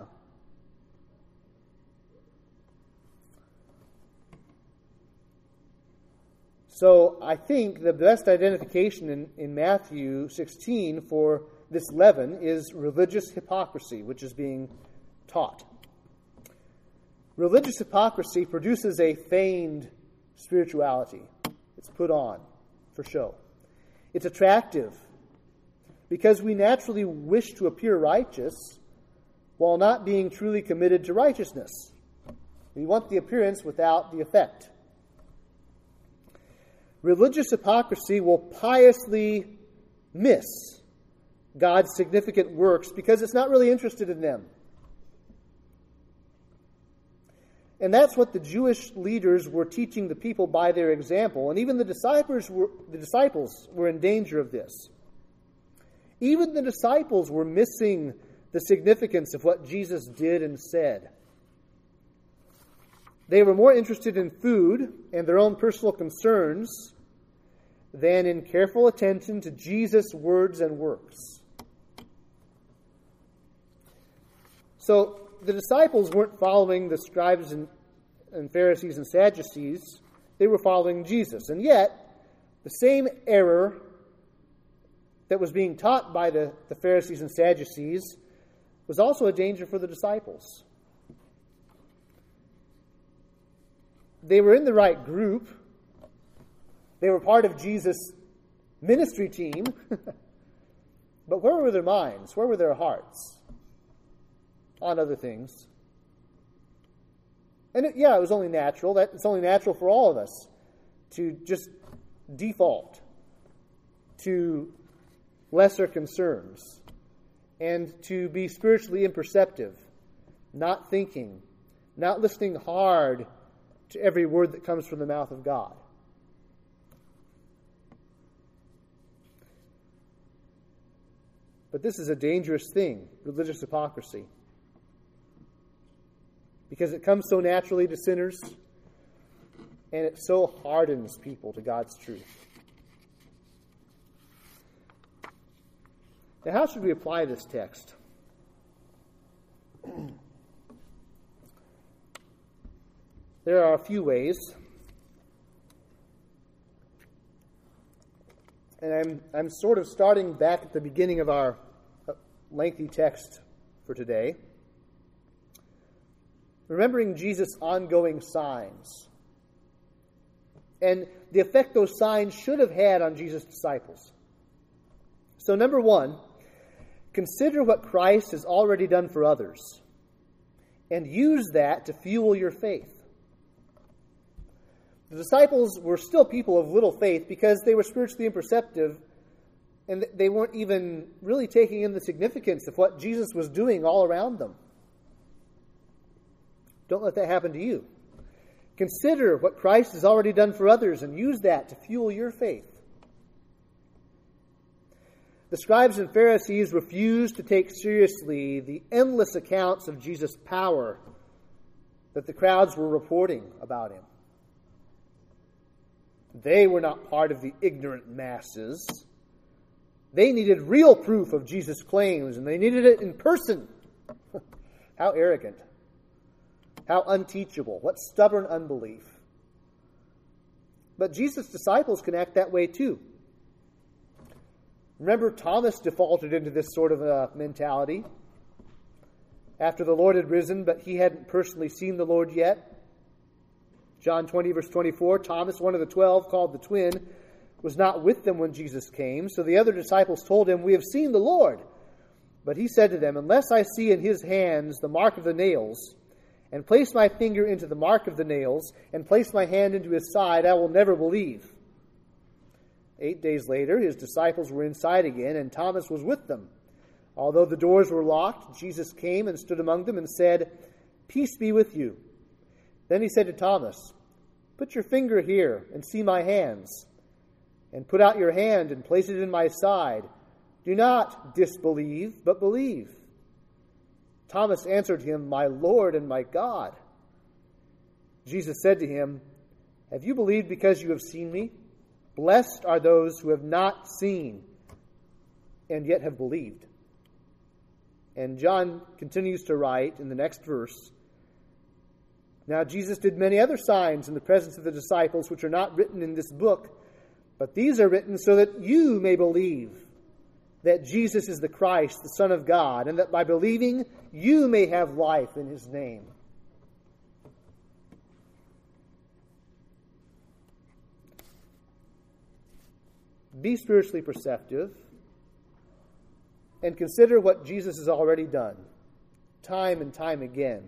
So I think the best identification in, in Matthew sixteen for this leaven is religious hypocrisy, which is being taught. Religious hypocrisy produces a feigned spirituality. It's put on for show. It's attractive because we naturally wish to appear righteous while not being truly committed to righteousness. We want the appearance without the effect. Religious hypocrisy will piously miss God's significant works because it's not really interested in them. And that's what the Jewish leaders were teaching the people by their example. And even the disciples were, the disciples were in danger of this. Even the disciples were missing the significance of what Jesus did and said. They were more interested in food and their own personal concerns than in careful attention to Jesus' words and works. So the disciples weren't following the scribes and, and Pharisees and Sadducees. They were following Jesus. And yet, the same error that was being taught by the, the Pharisees and Sadducees was also a danger for the disciples. They were in the right group. They were part of Jesus' ministry team. But where were their minds? Where were their hearts? On other things. And it, yeah, it was only natural. That it's only natural for all of us to just default to lesser concerns and to be spiritually imperceptive, not thinking, not listening hard to every word that comes from the mouth of God. But this is a dangerous thing, religious hypocrisy, because it comes so naturally to sinners, and it so hardens people to God's truth. Now, how should we apply this text? There are a few ways. And I'm I'm sort of starting back at the beginning of our lengthy text for today. Remembering Jesus' ongoing signs and the effect those signs should have had on Jesus' disciples. So, number one, consider what Christ has already done for others and use that to fuel your faith. The disciples were still people of little faith because they were spiritually imperceptive and they weren't even really taking in the significance of what Jesus was doing all around them. Don't let that happen to you. Consider what Christ has already done for others and use that to fuel your faith. The scribes and Pharisees refused to take seriously the endless accounts of Jesus' power that the crowds were reporting about him. They were not part of the ignorant masses. They needed real proof of Jesus' claims, and they needed it in person. How arrogant. How unteachable. What stubborn unbelief. But Jesus' disciples can act that way too. Remember, Thomas defaulted into this sort of a mentality after the Lord had risen, but he hadn't personally seen the Lord yet. John twenty, verse twenty-four, Thomas, one of the twelve, called the twin, was not with them when Jesus came. So the other disciples told him, "We have seen the Lord." But he said to them, "Unless I see in his hands the mark of the nails, and place my finger into the mark of the nails, and place my hand into his side, I will never believe." Eight days later, his disciples were inside again, and Thomas was with them. Although the doors were locked, Jesus came and stood among them and said, "Peace be with you." Then he said to Thomas, "Put your finger here and see my hands, and put out your hand and place it in my side. Do not disbelieve, but believe." Thomas answered him, "My Lord and my God." Jesus said to him, "Have you believed because you have seen me? Blessed are those who have not seen and yet have believed." And John continues to write in the next verse, "Now Jesus did many other signs in the presence of the disciples, which are not written in this book, but these are written so that you may believe that Jesus is the Christ, the Son of God, and that by believing you may have life in his name." Be spiritually perceptive and consider what Jesus has already done, time and time again,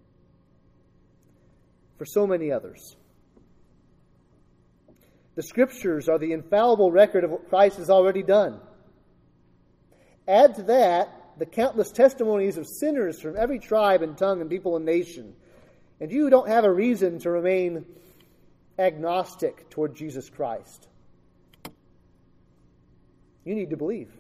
for so many others. The Scriptures are the infallible record of what Christ has already done. Add to that the countless testimonies of sinners from every tribe and tongue and people and nation, and you don't have a reason to remain agnostic toward Jesus Christ. You need to believe.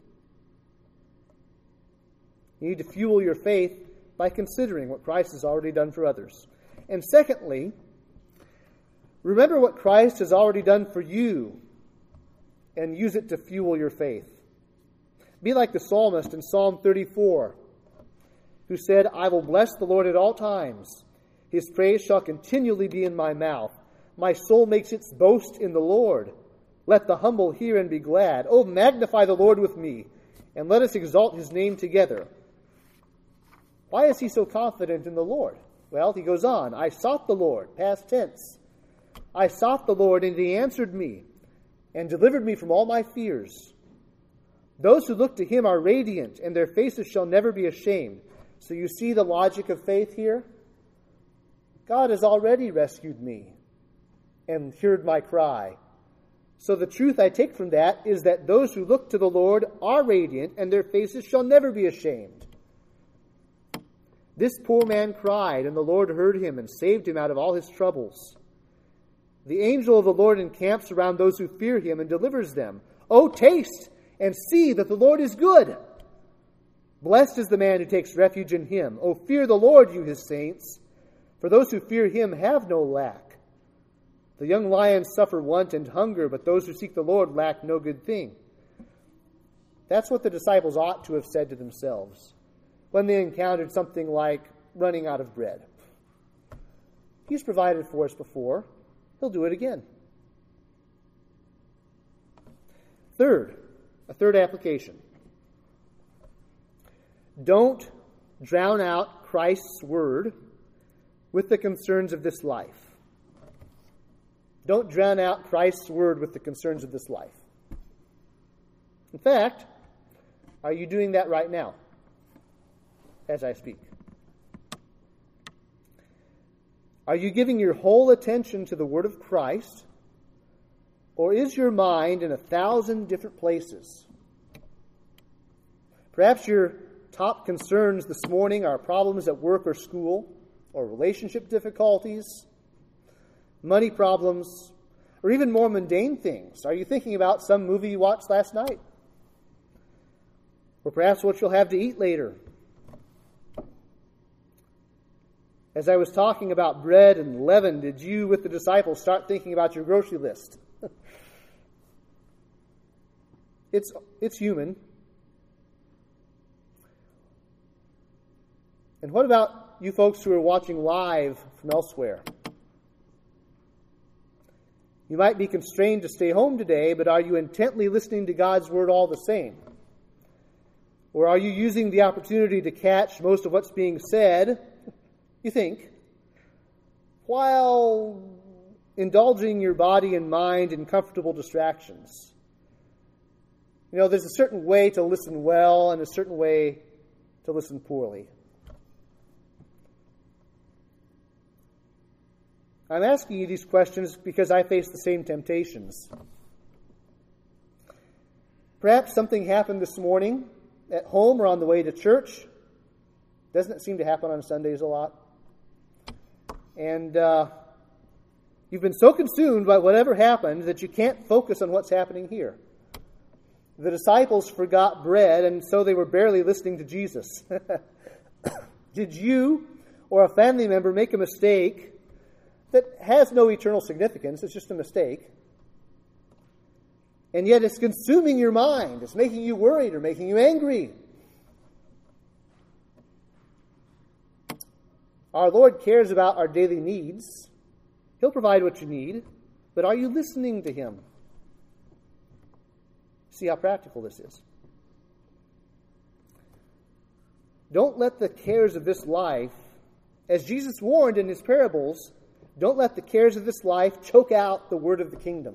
You need to fuel your faith by considering what Christ has already done for others. And secondly, remember what Christ has already done for you and use it to fuel your faith. Be like the psalmist in Psalm thirty-four, who said, "I will bless the Lord at all times. His praise shall continually be in my mouth. My soul makes its boast in the Lord. Let the humble hear and be glad. Oh, magnify the Lord with me, and let us exalt his name together." Why is he so confident in the Lord? Well, he goes on, "I sought the Lord," past tense. "I sought the Lord, and he answered me, and delivered me from all my fears. Those who look to him are radiant, and their faces shall never be ashamed." So you see the logic of faith here? God has already rescued me and heard my cry. So the truth I take from that is that those who look to the Lord are radiant, and their faces shall never be ashamed. This poor man cried, and the Lord heard him and saved him out of all his troubles. The angel of the Lord encamps around those who fear him and delivers them. Oh, taste and see that the Lord is good. Blessed is the man who takes refuge in him. Oh, fear the Lord, you his saints, for those who fear him have no lack. The young lions suffer want and hunger, but those who seek the Lord lack no good thing. That's what the disciples ought to have said to themselves when they encountered something like running out of bread. He's provided for us before. He'll do it again. Third, a third application. Don't drown out Christ's word with the concerns of this life. Don't drown out Christ's word with the concerns of this life. In fact, are you doing that right now as I speak? Are you giving your whole attention to the word of Christ, or is your mind in a thousand different places? Perhaps your top concerns this morning are problems at work or school, or relationship difficulties, money problems, or even more mundane things. Are you thinking about some movie you watched last night? Or perhaps what you'll have to eat later? As I was talking about bread and leaven, did you, with the disciples, start thinking about your grocery list? it's, it's human. And what about you folks who are watching live from elsewhere? You might be constrained to stay home today, but are you intently listening to God's word all the same? Or are you using the opportunity to catch most of what's being said, you think, while indulging your body and mind in comfortable distractions? You know, there's a certain way to listen well and a certain way to listen poorly. I'm asking you these questions because I face the same temptations. Perhaps something happened this morning at home or on the way to church. Doesn't it seem to happen on Sundays a lot? And uh, you've been so consumed by whatever happened that you can't focus on what's happening here. The disciples forgot bread, and so they were barely listening to Jesus. Did you or a family member make a mistake that has no eternal significance? It's just a mistake. And yet it's consuming your mind. It's making you worried or making you angry. Our Lord cares about our daily needs. He'll provide what you need. But are you listening to Him? See how practical this is. Don't let the cares of this life, as Jesus warned in His parables, don't let the cares of this life choke out the word of the kingdom.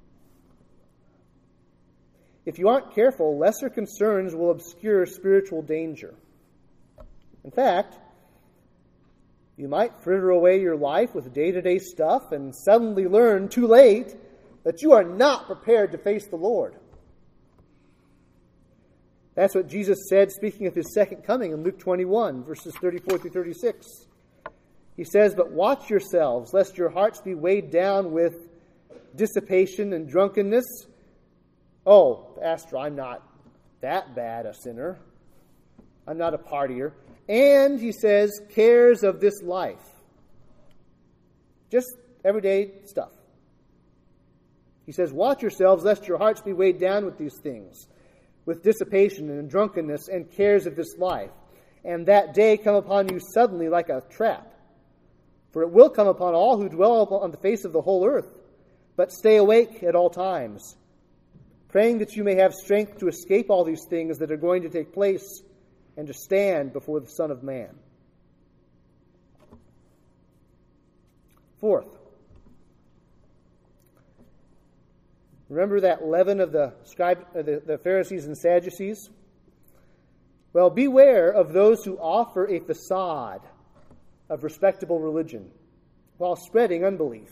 If you aren't careful, lesser concerns will obscure spiritual danger. In fact, you might fritter away your life with day-to-day stuff and suddenly learn too late that you are not prepared to face the Lord. That's what Jesus said, speaking of His second coming in Luke twenty-one, verses thirty-four through thirty-six. He says, "But watch yourselves, lest your hearts be weighed down with dissipation and drunkenness." Oh, Pastor, I'm not that bad a sinner. I'm not a partier. And, he says, cares of this life. Just everyday stuff. He says, watch yourselves, lest your hearts be weighed down with these things, with dissipation and drunkenness and cares of this life, and that day come upon you suddenly like a trap. For it will come upon all who dwell on the face of the whole earth. But stay awake at all times, praying that you may have strength to escape all these things that are going to take place and to stand before the Son of Man. Fourth, remember that leaven of the, scribe, uh, the, the Pharisees and Sadducees? Well, beware of those who offer a facade of respectable religion while spreading unbelief.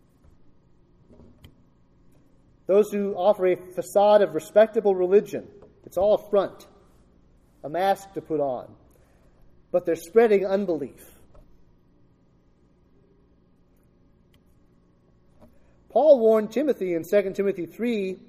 Those who offer a facade of respectable religion, it's all a front, a mask to put on. but they're spreading unbelief. Paul warned Timothy in Second Timothy three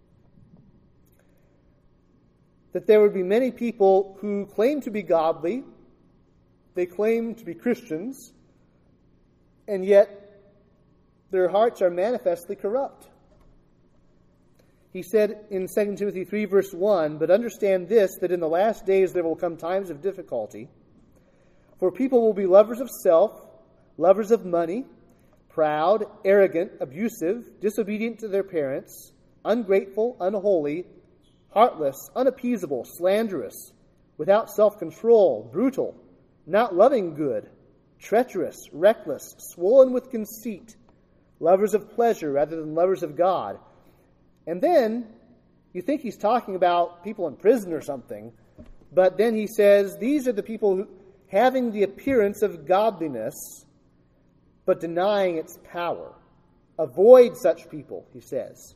that there would be many people who claim to be godly, they claim to be Christians, and yet their hearts are manifestly corrupt. He said in Second Timothy three verse one, "But understand this, that in the last days there will come times of difficulty, for people will be lovers of self, lovers of money, proud, arrogant, abusive, disobedient to their parents, ungrateful, unholy, heartless, unappeasable, slanderous, without self-control, brutal, not loving good, treacherous, reckless, swollen with conceit, lovers of pleasure rather than lovers of God." And then you think he's talking about people in prison or something, but then he says, these are the people who, having the appearance of godliness, but denying its power. Avoid such people, he says.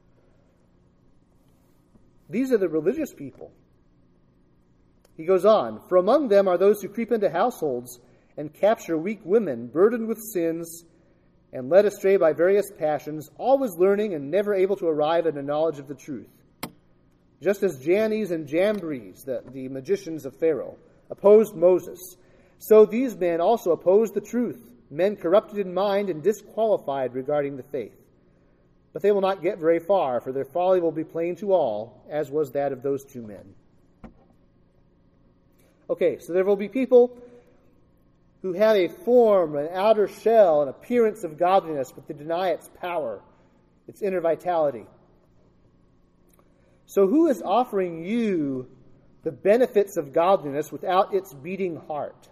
These are the religious people. He goes on, "For among them are those who creep into households and capture weak women, burdened with sins, and led astray by various passions, always learning and never able to arrive at a knowledge of the truth. Just as Jannes and Jambres, the, the magicians of Pharaoh, opposed Moses, so these men also opposed the truth, men corrupted in mind and disqualified regarding the faith. But they will not get very far, for their folly will be plain to all, as was that of those two men." Okay, so there will be people who have a form, an outer shell, an appearance of godliness, but they deny its power, its inner vitality. So who is offering you the benefits of godliness without its beating heart?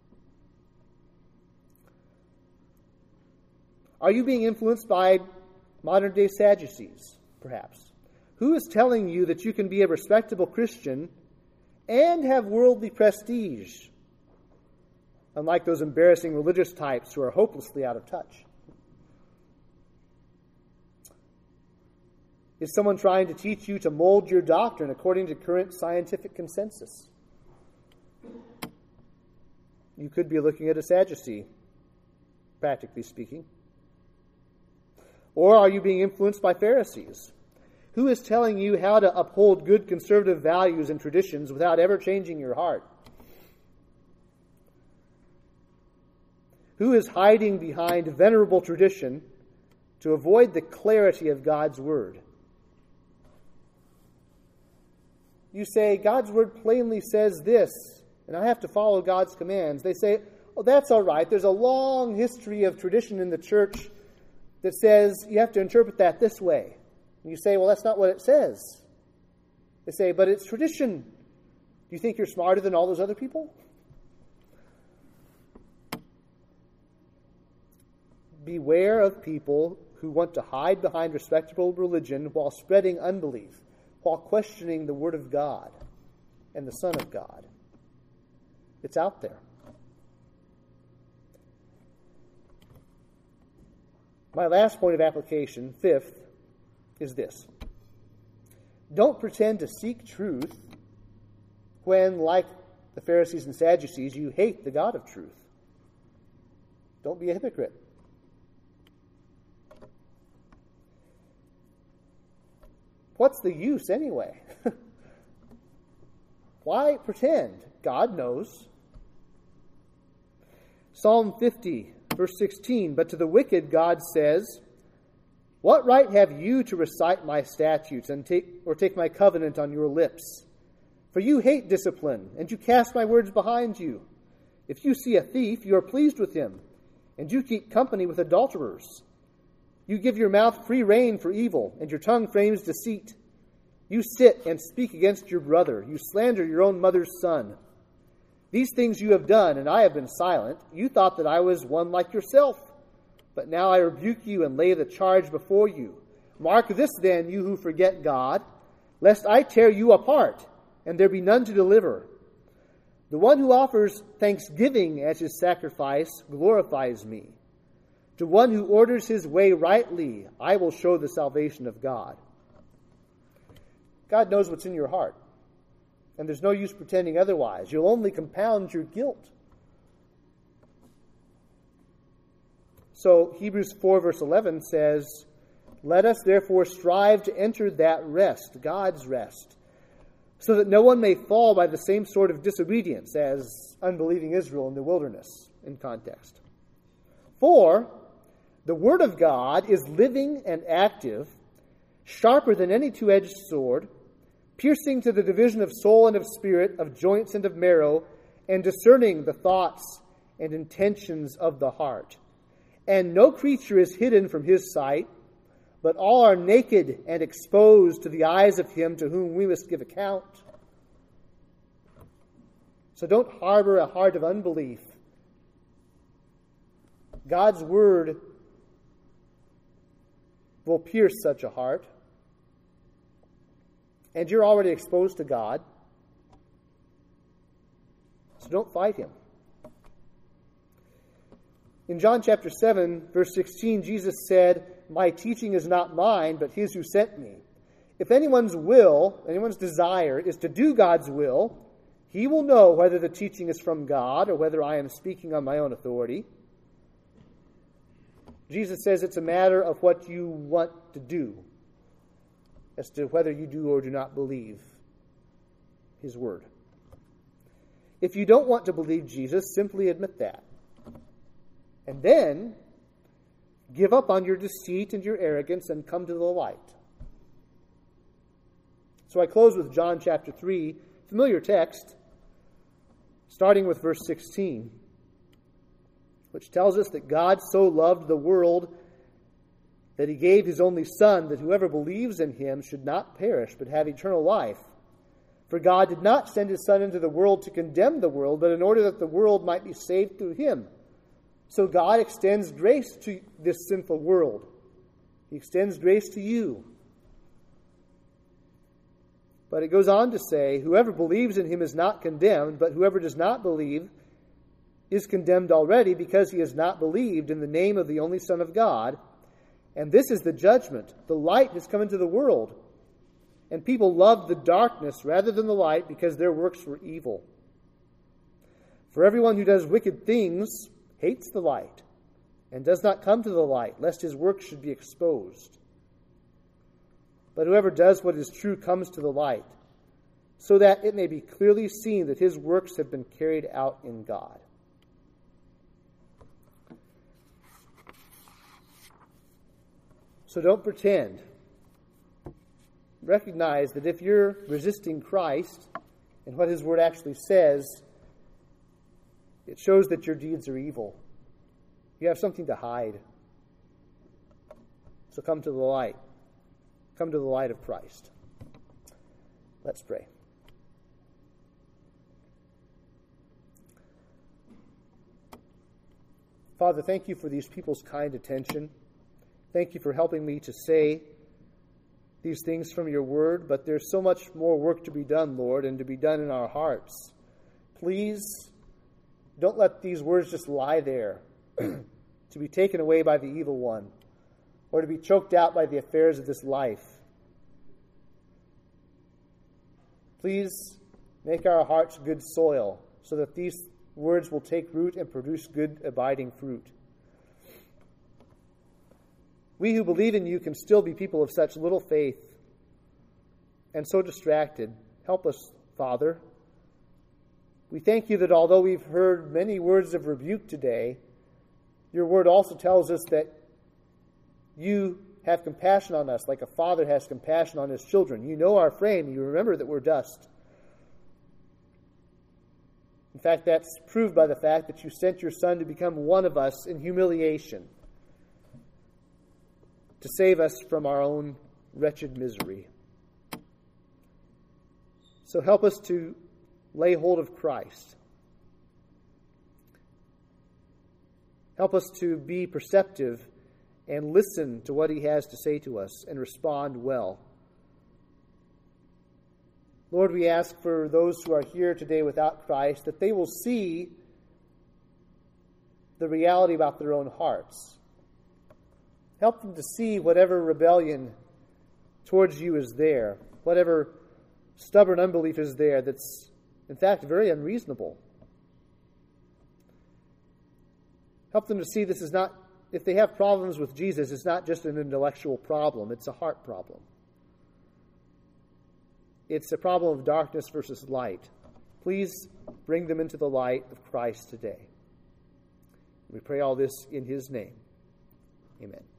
Are you being influenced by modern-day Sadducees, perhaps? Who is telling you that you can be a respectable Christian and have worldly prestige, unlike those embarrassing religious types who are hopelessly out of touch? Is someone trying to teach you to mold your doctrine according to current scientific consensus? You could be looking at a Sadducee, practically speaking. Or are you being influenced by Pharisees? Who is telling you how to uphold good conservative values and traditions without ever changing your heart? Who is hiding behind venerable tradition to avoid the clarity of God's Word? You say, God's Word plainly says this, and I have to follow God's commands. They say, oh, that's all right. There's a long history of tradition in the church that says you have to interpret that this way. And you say, well, that's not what it says. They say, but it's tradition. Do you think you're smarter than all those other people? Beware of people who want to hide behind respectable religion while spreading unbelief, while questioning the Word of God and the Son of God. It's out there. My last point of application, fifth, is this. Don't pretend to seek truth when, like the Pharisees and Sadducees, you hate the God of truth. Don't be a hypocrite. What's the use anyway? Why pretend? God knows. Psalm fifty, verse sixteen, but to the wicked God says, what right have you to recite my statutes and take or take my covenant on your lips? For you hate discipline, and you cast my words behind you. If you see a thief, you are pleased with him, and you keep company with adulterers. You give your mouth free rein for evil, and your tongue frames deceit. You sit and speak against your brother. You slander your own mother's son. These things you have done, and I have been silent. You thought that I was one like yourself. But now I rebuke you and lay the charge before you. Mark this then, you who forget God, lest I tear you apart, and there be none to deliver. The one who offers thanksgiving as his sacrifice glorifies me. To one who orders his way rightly, I will show the salvation of God. God knows what's in your heart. And there's no use pretending otherwise. You'll only compound your guilt. So Hebrews four verse eleven says, "Let us therefore strive to enter that rest," God's rest, "so that no one may fall by the same sort of disobedience as unbelieving Israel in the wilderness," in context. For the Word of God is living and active, sharper than any two-edged sword, piercing to the division of soul and of spirit, of joints and of marrow, and discerning the thoughts and intentions of the heart. And no creature is hidden from his sight, but all are naked and exposed to the eyes of him to whom we must give account. So don't harbor a heart of unbelief. God's word will pierce such a heart. And you're already exposed to God. So don't fight him. In John chapter seven, verse sixteen, Jesus said, "My teaching is not mine, but his who sent me. If anyone's will, anyone's desire is to do God's will, he will know whether the teaching is from God or whether I am speaking on my own authority." Jesus says it's a matter of what you want to do as to whether you do or do not believe his word. If you don't want to believe Jesus, simply admit that. And then give up on your deceit and your arrogance and come to the light. So I close with John chapter three, familiar text, starting with verse sixteen, which tells us that God so loved the world that he gave his only Son, that whoever believes in him should not perish, but have eternal life. For God did not send his Son into the world to condemn the world, but in order that the world might be saved through him. So God extends grace to this sinful world. He extends grace to you. But it goes on to say, "Whoever believes in him is not condemned, but whoever does not believe is condemned already, because he has not believed in the name of the only Son of God. And this is the judgment. The light has come into the world, and people loved the darkness rather than the light, because their works were evil. For everyone who does wicked things hates the light, and does not come to the light, lest his works should be exposed. But whoever does what is true comes to the light, so that it may be clearly seen that his works have been carried out in God." So don't pretend. Recognize that if you're resisting Christ and what his word actually says, it shows that your deeds are evil. You have something to hide. So come to the light. Come to the light of Christ. Let's pray. Father, thank you for these people's kind attention. Thank you for helping me to say these things from your word, but there's so much more work to be done, Lord, and to be done in our hearts. Please don't let these words just lie there to be taken away by the evil one or to be choked out by the affairs of this life. Please make our hearts good soil so that these words will take root and produce good abiding fruit. We who believe in you can still be people of such little faith and so distracted. Help us, Father. We thank you that although we've heard many words of rebuke today, your word also tells us that you have compassion on us like a father has compassion on his children. You know our frame. You remember that we're dust. In fact, that's proved by the fact that you sent your Son to become one of us in humiliation, to save us from our own wretched misery. So help us to lay hold of Christ. Help us to be perceptive and listen to what he has to say to us and respond well. Lord, we ask for those who are here today without Christ that they will see the reality about their own hearts. Help them to see whatever rebellion towards you is there, whatever stubborn unbelief is there that's, in fact, very unreasonable. Help them to see this is not, if they have problems with Jesus, it's not just an intellectual problem, it's a heart problem. It's a problem of darkness versus light. Please bring them into the light of Christ today. We pray all this in his name. Amen.